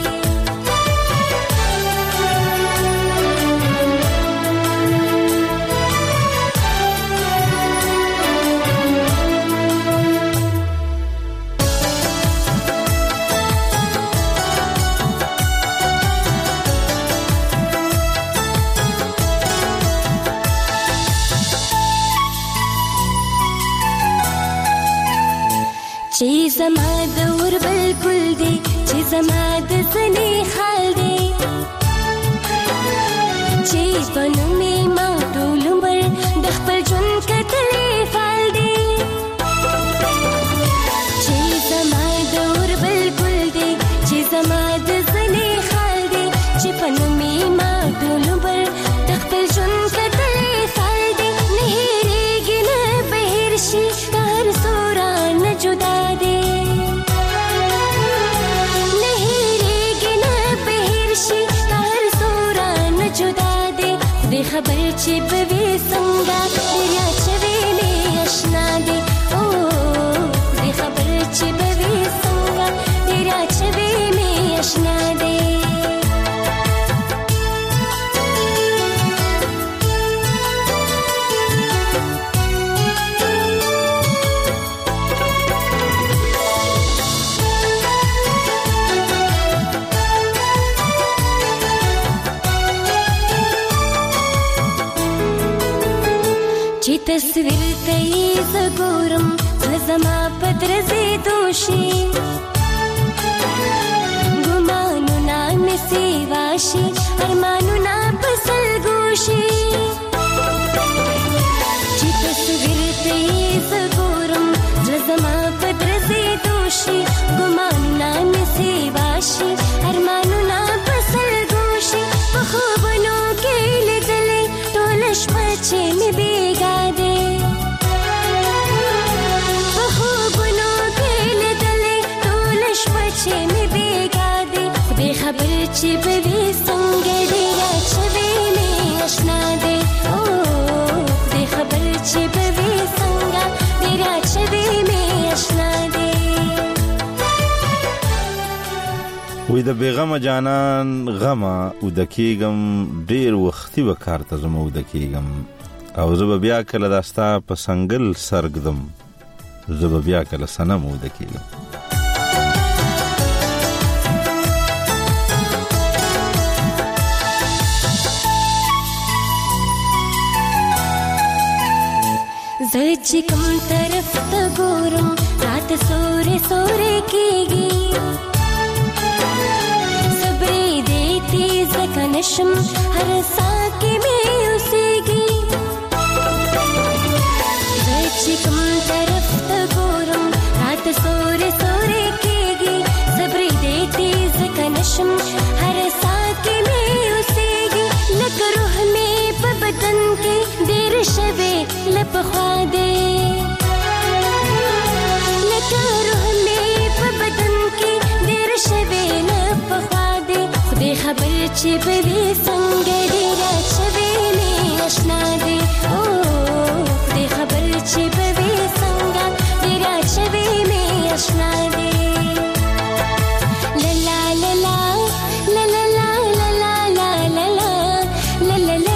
چې زما د ور بالکل دی چې زما د سنې حال دی چې بنو می ما ټول عمر د خپل ژوند کتلې فال دی چې زما د ور بالکل دی چې زما د سنې حال دی چې بنو می ما ټول عمر د خپل ژوند کتلې فال دی نه هېرېږي نه بهر شي هر سورا نه جدا دې خبر چې به وي څنګه دریا چوي مې آشنا دې او دې خبر چې به وي څنګه دریا چوي مې آشنا دې چې تصویر ته یې زګورم زما پدرځې دوشي ګمانونه مې سیواشي ارمانونه پسل ګوشي چې تصویر ته یې زګورم زما پدرځې دوشي ګمانونه مې سیواشي ارمانونه پسل ګوشي په خوبونو کې لیدلې ټول شپه چې مې بیګا دې په خوبونو کې لیدلې ټول شپه چې مې بیګا دې خدای خبر چې به وي څنګه دې را چوي مې آشنا دې او خدای خبر چې به وي څنګه دې را چوي مې آشنا دې وې د بیغمه جانان غمه او د کېږم ډېر وختي به کار ته ځم او د کېږم او زه به بیا کله داستا په سنګل سرګدم زه به بیا کله صنم او د کېږم زه چې کوم طرف ته ګورم رات سورې سورې کېږي ځکه نشم هر ساه کې مې اوسېږي زه چې کوم طرف ته ګورم راته سورې سورې کېږي صبرې دې تېز ځکه نشم هر ساه کې مې اوسېږي لکه روح مې په بدن کې ډېر شوې له پخوا دې لکه روح مې په بدن کې ډېر شوې له پخوا دې خدای خبر چې به وي څنګه دې را چوي مې آشنا دې او خدای خبر چې به وي څنګه دې را چوي مې آشنا دې لا لا لا لا لا لا لا لا لا لا لا لا لا لا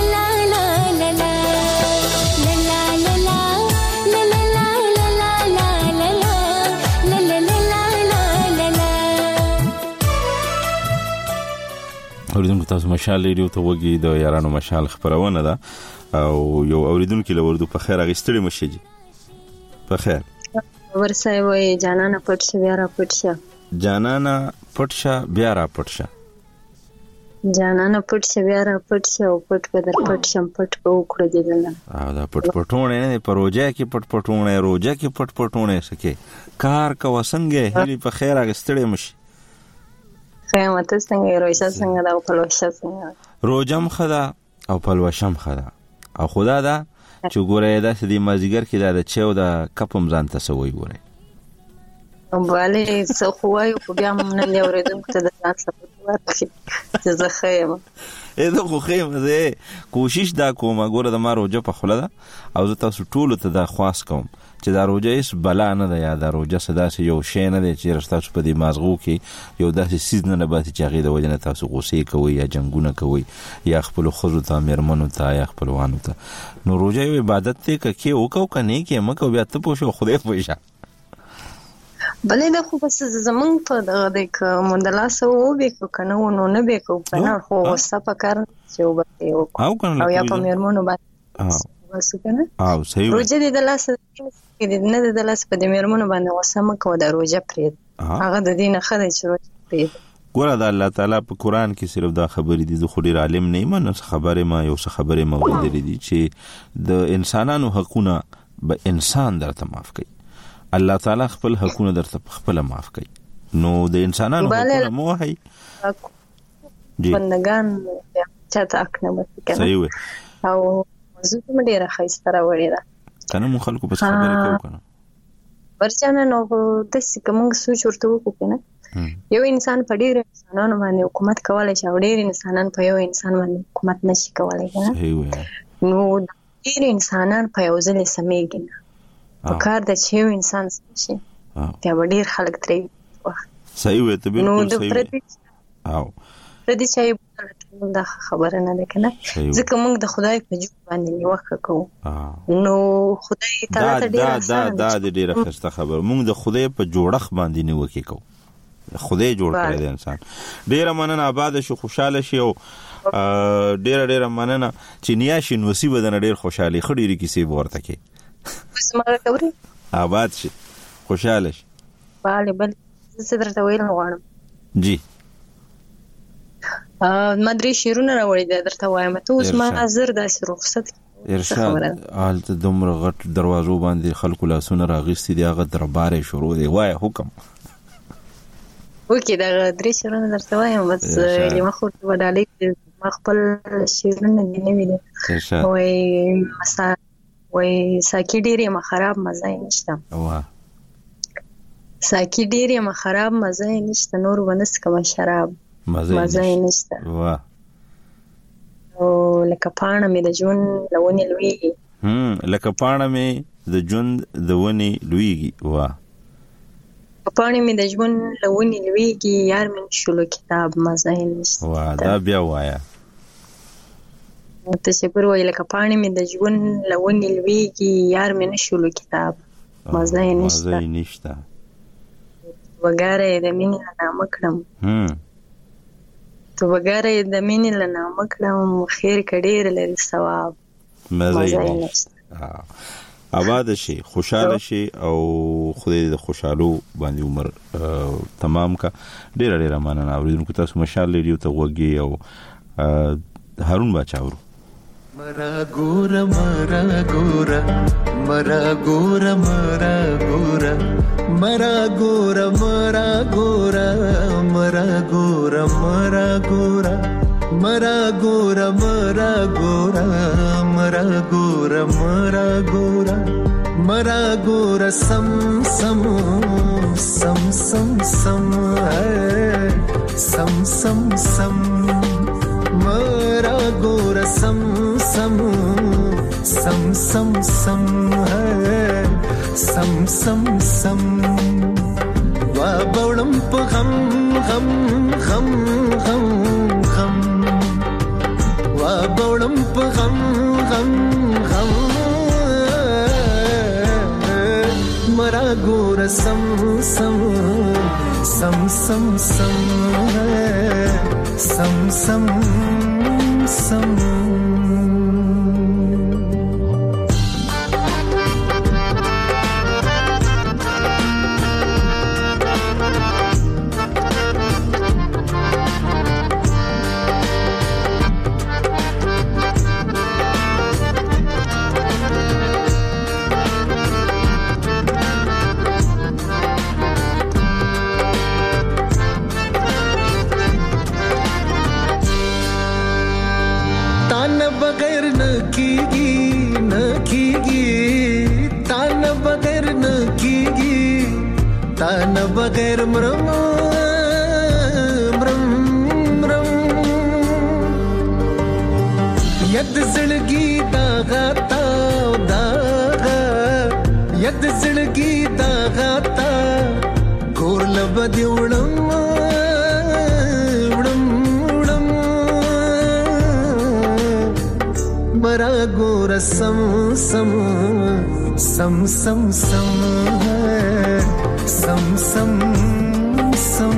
اوریدونکو تاسو مشال ریډیو ته وګورئ د یارانو مشال خبرونه ده او یو اوریدونکو لوردو په خیر اغستړي مشيږي په خیر ورسای وای جانانا پټشه بیا را پټشه جانانا پټشه بیا را پټشه جانانا پټشه بیا را پټشه او پټ په در پټشم پټ په وکړه دې نه دا پټ پټونه نه په روزه کې پټ پټونه روزه کې پټ پټونه سکے کار کا وسنګه هلي په خیر اغستړي مشي قیامت څنګه روزه څنګه دا او پلوشه څنګه روزم خدا او پلوشم خدا او خدا دا چې ګوره دا سدي مازیګر کې دا د چيو دا کپم ځان ته سوي ګوره والے څو خوای په بیا مونږ نه اورېدم ته د ځان څخه ورته زه خیم اې خو خیم زه کوشش دا کوم ګوره د ما روزه په خله ده او زه تاسو ټول ته دا خواس کوم چې دا روزه هیڅ بلا نه ده یا دا روزه صدا سي یو شی نه دی چې رښتاسو په دې مازغو کې یو داسې سیز نه باتي چې هغه د وجنه تاسو غوسه کوي یا جنگونه کوي یا خپل خزو ته مرمنو ته یا خپلوانو ته نو روزه یو عبادت ته کې وکاو کنه کې مکه بیا ته پوښو خدای پوښه بلې دا خو بس زمون په دغه د مندلا سو به کنه نو نه به کو کنه خو وسه پکار چې وبته او یا په مرمنو باندې وسو کنه او صحیح روزه دې د لاس کې نه د لاس په دې مرمنو باندې وسه مکو د روزه پرې هغه د دین خدای چې روزه پرې ګوره د الله تعالی په قران کې صرف دا خبرې دي زه خو ډیر عالم نه یم نو خبره ما یو څه خبره موجود دي چې د انسانانو حقونه به انسان درته معاف کوي الله تعالی خپل حقونه درته خپل معاف کوي نو د انسانانو حقونه مو هي بندگان چاته اکنه وکړي صحیح وي او زه کوم ډیره خیستره وړي دا کنه مو خلکو په خبره کوي کنه ورچانه نو د څه کوم سوچ ورته وکړو کنه یو انسان په ډیر انسانانو باندې حکومت کولای شي او ډیر انسانان په یو انسان باندې حکومت نشي کولای. نو ډیر انسانان په یو ځل سمېږي نه په کار د چې یو انسان شي بیا ډیر خلک ترې صحیح وي ته بالکل صحیح او ردی چې دا خبره نه ده کنه ځکه موږ د خدای په جوړ باندې نیوکه کوو. نو خدای تعالی ته ډیره ډیره ښه خبر موږ د خدای په جوړخ باندې نیوکه کوو. خدای جوړ کړی دی انسان. ډیره مننه آباد شو خوشاله شي او ډیره مننه چې نیا شي نصیب بدن ډیر خوشالي خډيري کیسې ورته کې سماره کوي آباد شي خوشاله شي. بل څه درته ویل غواړم جی مدري شیرونه راوړي درته وایم ته اوس ما حاضر داسې رخصت ارشاد حالت دومره غټ دروازو باندې خلکو لاسونه راغستې دی هغه دربار شروع دی وای حکم وکي دا درې شیرونه درته وایم بس لمه خو په ډالې ما خپل شیرونه دی نه ویل وای مسا وای ساکي ډیره ما خراب مزه نشته واه ساکي ډیره ما خراب مزه نشته نور ونس کوم شراب مزه نشته واه او لکه پاڼه مې د ژوند لونی لویږي لکه پاڼه مې د ژوند د ونی لویږي واه پاڼه مې د ژوند لونی لویږي یار مې شلو کتاب مزه نشته واه دا بیا وایا ته شکر وای لکه پاڼه مې د ژوند لونی لویږي یار مې نشلو کتاب مزه نشته وګاره د مینې نه مکړم تو وګاره د مینې له نامه کړم خیر کډیر لري ثواب مزه نشته. آباد شي خوشاله شي او خدای د خوشالو باندې عمر تمام کا ډیر مننه اوریدونکو تاسو مشال لري ته وګي او هارون بچاورو مرا ګور مرا ګور مرا ګور مرا ګور مرا ګور مرا ګور مرا ګور مرا ګور مرا ګور مرا ګور مرا ګور مرا ګور مرا ګور سم سم سم سم سم سم سم سم مرا ګور سم سم سم سم سم سم سم سم وا بولم په غم غم غم غم غم وا بولم په غم غم غم مرا ګور سم سم سم سم سم سم سم سم तान बगैर मरम मरम मरम यद जिंदगी दागाता दागा यद जिंदगी दागाता गोर लबद उड़म उड़म उड़म मरा गोर सम सम सम सम सम सम सम सम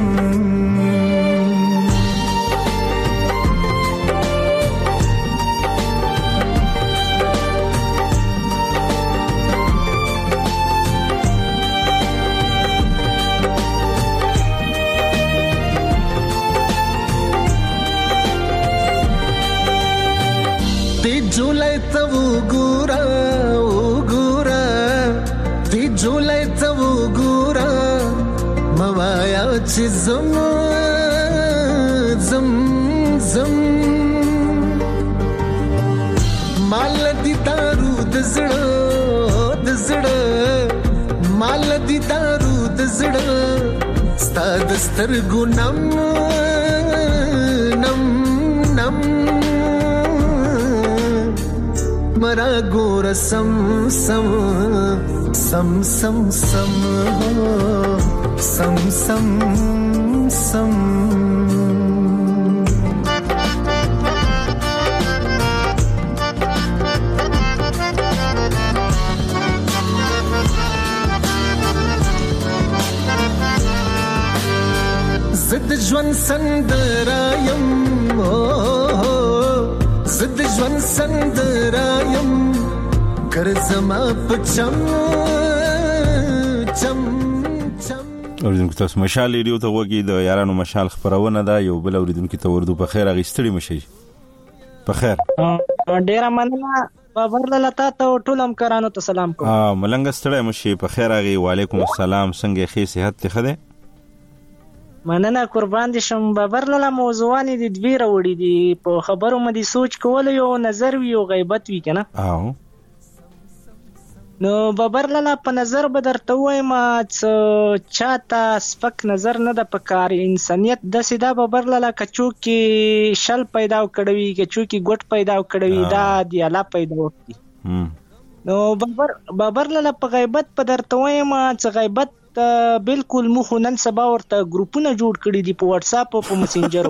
ती जुलाई तब गुरा ओ गुरा ती जुलाई तब गुरा मवाया ची zam zam zam mal di daru d zada mal di daru d zada ستاد سترګو نم نم نم مرا ګور سم سم سم سم سم سم سم سم زد ژوند سندرایم زد ژوند سندرایم ګرځما پچم چم چم. اوریدونکو تاسو مشال ریډیو ته وګورئ، د یارانو مشال خبرونه ده. یو بل اوریدونکو ته وردو په خیر اغستړي مشي په خیر. ډیر مننه بابر لاله ته ټول همکارانو ته سلام کوم. ملنګ ستړي مشي په خیر اغي. وعلیکم السلام. څنګه خې صحت ته خده؟ مننه قربان دي شم. بابر لاله موضوعانی دي دوی راوړي دي په خبرو مې سوچ کول، یو نظر وی او غیبت وی کنه. نو بابر لاله په نظر به درته وایم چاته سپک نظر نه د پکار. انسانیت د سیدا بابر لاله کچو کې شل پیدا کړوي، کچو کې ګټ پیدا کړوي، دا دی الله پیدا وکړي. نو بابر لاله په غیبت په درته وایم چې غیبت بالکل مخ نن سبا ورته ګروپونه جوړ کړي دي په واتس اپ او په میسنجرو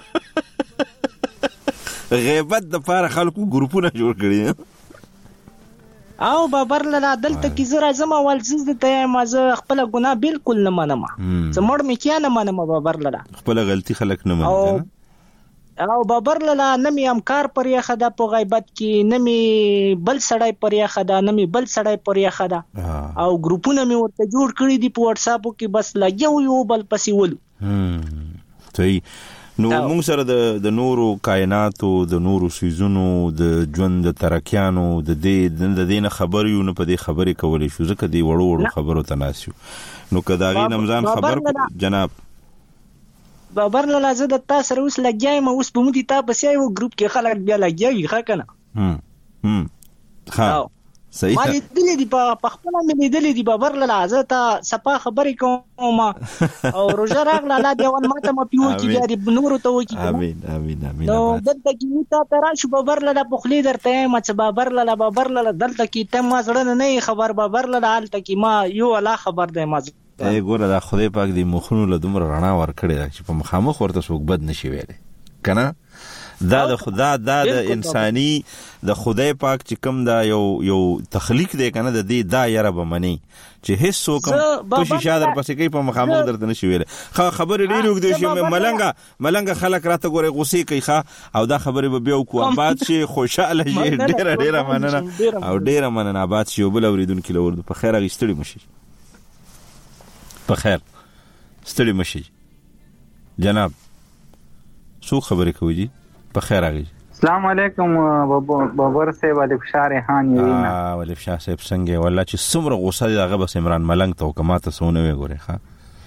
کې. غیبت د پاره خلکو ګروپونه جوړ کړي او بابر لاله دلته کې زرا زما ولزز ته مازه خپل ګناه بالکل نه منم. زموږ مکیا نه منم بابر لاله، خپل غلطي خلک نه منم. او بابر لاله نمی امکار پر یې خدا په غیبت کې، نمی بل سړی پر یې خدا، نمی بل سړی پر یې خدا. او ګروپونه می ورته جوړ کړی دي په واتس اپ کې، بس لګیو یو بل پسې ولو. صحیح. نو موږ سره د نورو کائناتو، د نورو سيزونو، د ژوند د ترکیانو د دې نه خبر یو، نه په دې خبرې کولې شو ځکه دی وړو خبرو تناسیو. نو کداغي نمزان خبر جناب بابر لاله زه د تاسو سره اوس لګیایم، اوس په مودي تا پسې یو ګروپ کې خلک بیا لګیاوي ښه کنه. ها صحیح. مالي دلی دی په خپل مې دلی دی بابر لاله زه ته صفه خبرې کوم او روزه راغله لا دیوان ماته ما پیو کې بیا دی نور ته وکی. امين امين امين. نو دلته کې تا ترا شو بابر لاله په خلی درته ما چې بابر لاله دلته کې ته ما زړه نه خبر بابر لاله حالت کې ما یو الله خبر دی ما. ای ګوره دا خدای پاک دی مخونو له دومره رڼا ور کړی چې په مخامخ ورته څوک بد نشي ویلی کنه. دا د خدا د انساني د خدای پاک چې کوم دا یو تخلیق دی کنه، د دې دا یاره به منی چې هیڅ څوک په شیشه در پسې کوي په مخامخ درته نشي ویلی. خبرې ډېرې اوږدې شي، ملنګه خلک راته ګورې غوسې کوي او دا خبرې به بیا وکړو. آباد شي، خوشحاله شي. ډېره مننه او ډېره مننه. آباد شي. یو بل اورېدونکي له وردو په خیر هغې ستړي مشي په خیر ستړي مشي. جناب څو خبرې کوي جی په خیر راغی. السلام علیکم بابر صاحب. علي فشار خان یې علي فشار صاحب څنګه والله چې څومره غوسه دی هغه بس عمران ملنګ ته وکماته سونه وی ګوره ښا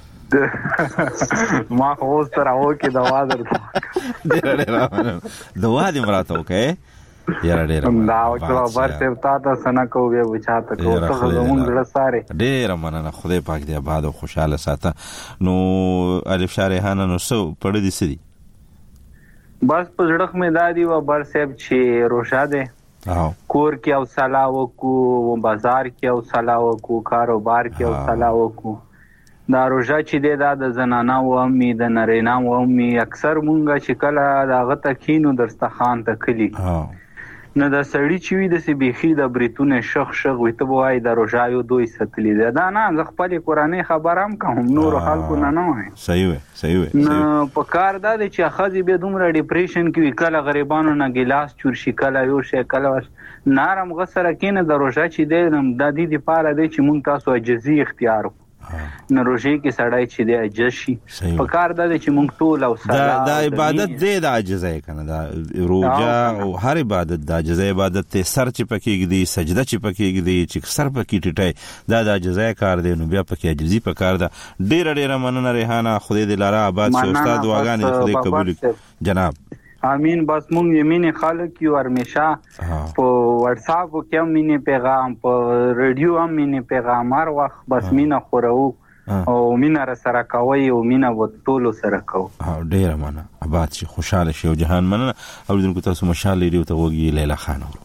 ما خو سره وکي دوا درته دوا دې مراته وکي یاره ډېر دا او بابر صاحب تاسو سنا کوو بچاته کو ته زمون ډېر ساره ډېر مننه. خدای پاک دې آباد او خوشاله ساته. نو علي فشار خان نو سو پړې دي سړي بس په زړه مې دادی و بر صاحب چې روشا ده کور کې او صلاح وکړو، بازار کې او صلاح وکړو، کاروبار کې او صلاح وکړو. دا روژه چې دی دا د زنانه و امي د نرینا و امي اکثر مونږه چې کله دغه ته کینو درستخان ته کلی نو د سړی چې وي د سبيخي د بریتونه شخ وي ته وای د روژه یو دوی ستلی دا نه ز خپل قرآنی خبرام کوم نور خلکو نه وای. صحیح وي نو په کار دا چې خازي به دومره ډیپریشن کې کله غریبانو نه ګلاس چور شي، کله یو شي، کله نارم غسر کینه د روژه چې دی د دې لپاره دی چې مونږ تاسو عجزي اختیار نو روژه کې سړی چې دی عجز شي. په کار دا چې مونږ ټول او دا عبادت دی د عجزه کنه، دا روژه او هر عبادت د عجزه عبادت ته سر چې پکې دی، سجده چې پکې دی، چې سر پکې ټټای دا د عجزه کار دی. نو بیا پکې عجزي په کار ده. ډېر مننه ریحانه، خدای دې لاره آباد شي. استاد دعاګانې خدای قبول کړي جناب. امین. بس مونږ یمینه خلک یو همیشه په واتس اپ کې هم مینه پیغام، په رادیو هم مینه پیغام هر وخت بس مینه خورو او مینا را سره کوي او مینا و ټولو سره کو. ډیر مننه. آباد شي، خوشاله شي او جهان مننه. اوریدونکو تاسو مشال ریډیو ته وګورئ. لیلا خان اورو.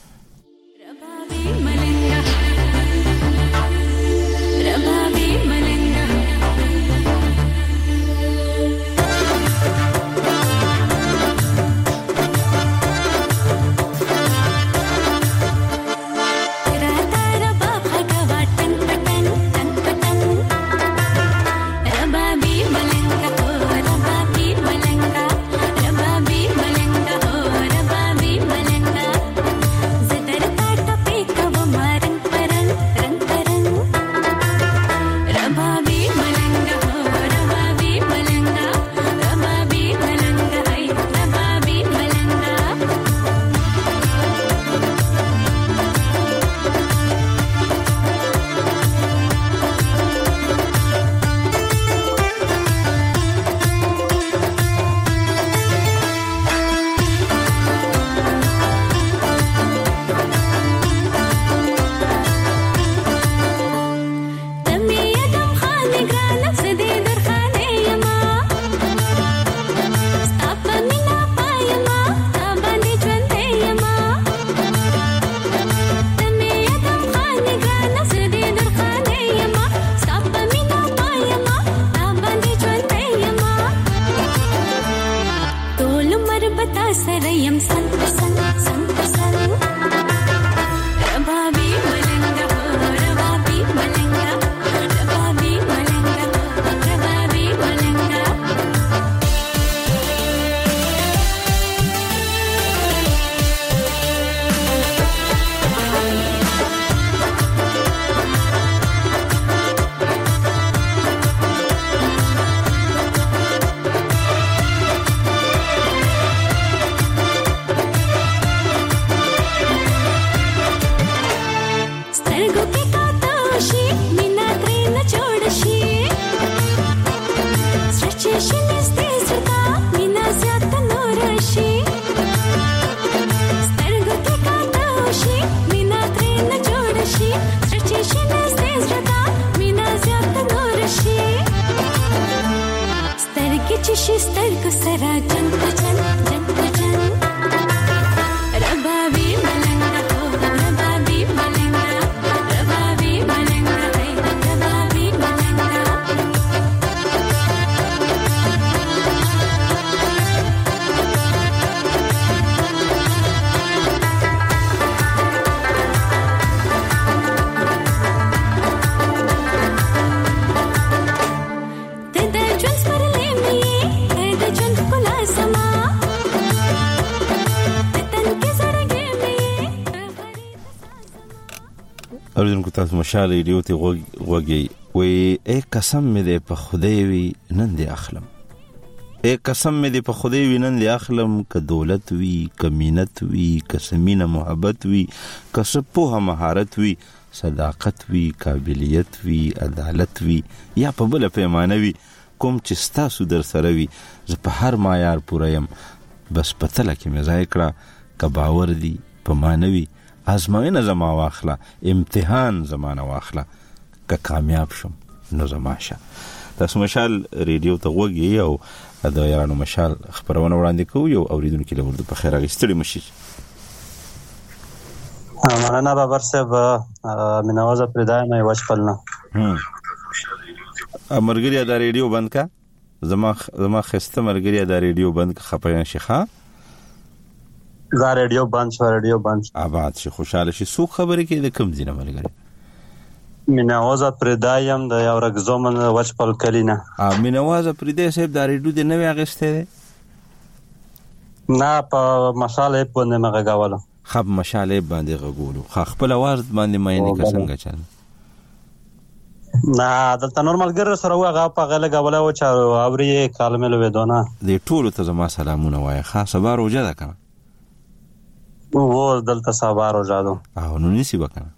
اوریدونکو تاسو مشال ریډیو ته وګورئ. وای اے قسم مې دې په خدای وی نن دې اخلم، اے قسم مې دې په خدای وی نن دې اخلم. که دولت وی، که مینت وی، که سمینه محبت وی، که سپوه مهارت وی، صداقت وی، قابلیت وی، عدالت وی، یا په بل پیمانه وی، کوم چې ستاسو در سره وی زه په هر معیار پوره یم. بس پتله کې مې ځای کړه. که باور دی په مانوي آزموینه زما واخله، امتحان زمانه واخله. که کامیاب شم نو زما شه. تاسو مشال ریډیو ته وګورئ او د یارانو مشال خبرونه وړاندې کوو. یو اوریدونکو له ورته په خیر غوښتلی مشي. مولانا بابر صاحب مینوازه پردای مې وشپلنه مرګریا دا ریډیو بند کا. زما خسته مرګریا دا ریډیو بند کا. خپایان شيخه دا ریډیو بند شو. ریډیو بند آباد شي، خوشاله شي. سو خبرې کې د کم ځینه مرګریا مینوازه پردایم د یو رګزومن وشپل کلینا. مینوازه پردای صاحب دا ریډیو د نوې اغسته ده نه په مشاله په نه مغاوله. خب مشاله باندې غوولو خپل आवाज باندې مې نه څنګه چل نه دلته نورمال ګر سره وغه په غله غوله او چا اوري کلمه لوي دونه دې ټول ته زما سلامونه وای. خاصه بار وجه ده کنه و دلته صبر او جادو نو نسی وکنه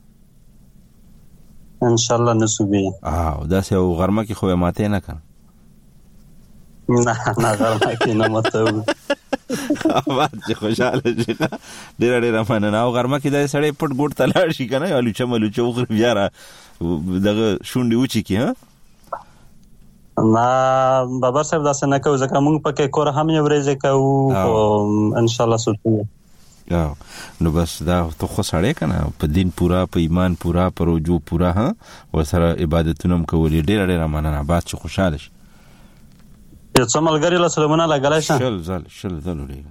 ان شاء الله نسوبي. دا سه غرمه کې خو ماته نه کنه. نه غرمه کې نه ماته اواز خوشاله شي. ډېر مننه. او غرمه کې دا سړی پټ ګوټ تلاړ شي کنه. الو چملو چوغر بیا را دغه شونډي وچی کی. ها نه بابر صاحب داسې نه کوو ځکه موږ پکې کور هم یو ورځې کوو ان شاء الله سوچو نو بس دا تو خو سړی کنه په دین پورا په ایمان پورا په رجوع پورا ها ورسره عبادتونه هم کولې ډېر مننه آباد چې خوشاله شي یو څو ملګري له سلامونه لګلای شه شل ډېر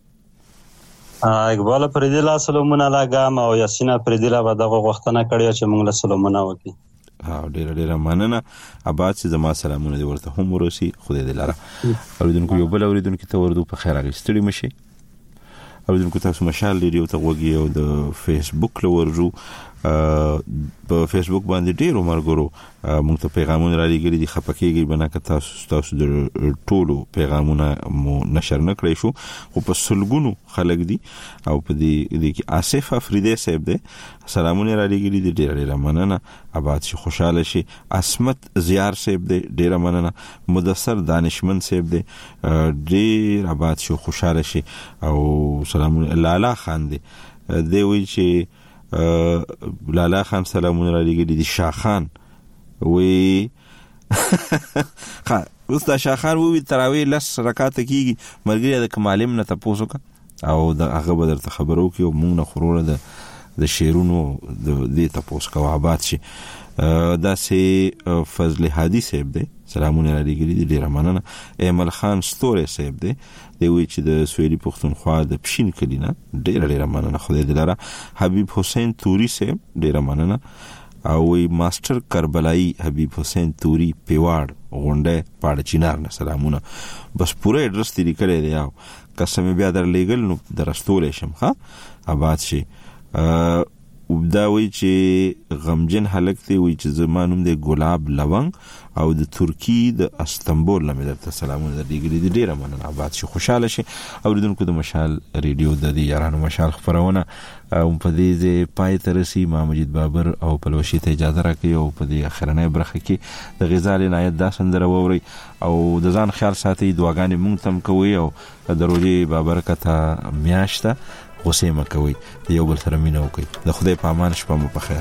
اقبال پردي له سلامونه لګم او یاسین پردي له دغه غوښتنه کړې چې موږ له سلامونه وکړي ډېر مننه آباد چې زما سلامونه دې ورته هم ورسي خدای دې لاره اوریدونکو یو بل اوریدونکو ته وردو په خیر اغستړي مشي اوریدونکو تاسو مشال ریډیو ته وګورئ او د فیسبوک لورجو په فیسبوک باندې ډېر مرګرو موږ ته پیغامونه را لګري دي خپکیږي بنا که تاسو د ټولو پیغامونه مو نشر نکړی شو خو په سلګونو خلک دي او په دې کې آصف افریدی صاحب دی سلامونه را لګري دي ډېر مننه آباد شي خوشاله شي عصمت زیار صاحب دی ډېر مننه مدثر دانشمند صاحب دی ډېر آباد شي خوشاله شي او سلامونه لالا خان دی وی چې لالا خان سلامونه را لګري دي شاخان وی اوس دا شاخان وی تراوی لس رکعات کیږي مرګري د کمالم نه تاسو کا او د هغه بدر ته خبرو کې موږ نه خروره د شیرونو د دې تاسو کا آباد شي دا سي فضل هادي صاحب دی سلامونه را لګري دي ډیر مننه ایمل خان ستوره صاحب دی وی چې د سویلي پښتونخوا د پښین کلینا ډیر مننه خدای دې لاره حبیب حسین توري صاحب ډیر مننه او وی ماستر کربلایی حبیب حسین توري پیواړ غونډه پاړ چینار نه سلامونه بس پوره ایڈریس دې لیکلې دی او قسم بیا در لګل نو درستول شم ها آباد شي دا وی چې غمجن حلق دی وی چې زمانوم د ګلاب لونګ او د ترکی د استنبول لمه درته سلامونه درګری دي ډیره مننه آباد شي خوشاله شي اوریدونکو د مشال ریډیو د دې یارانو مشال خبرونه په دې ځای پای ترسي ما مجید بابر او پلوشي ته اجازه راکړي او په دې اخرنۍ برخه کې د غزال عنایت دا سندره ووري او د ځان خیال ساتي دعاګانې مونږ تم کوي او د روزي بابرکته میاشته غوسه مکوي یو بل سره مینه وکي د خدای په امان شپه مو په خیر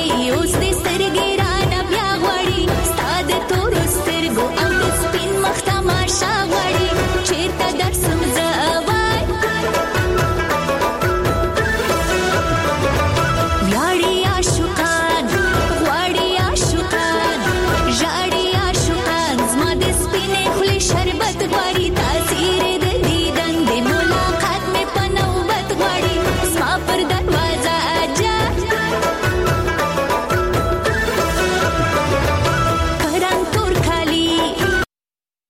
مخ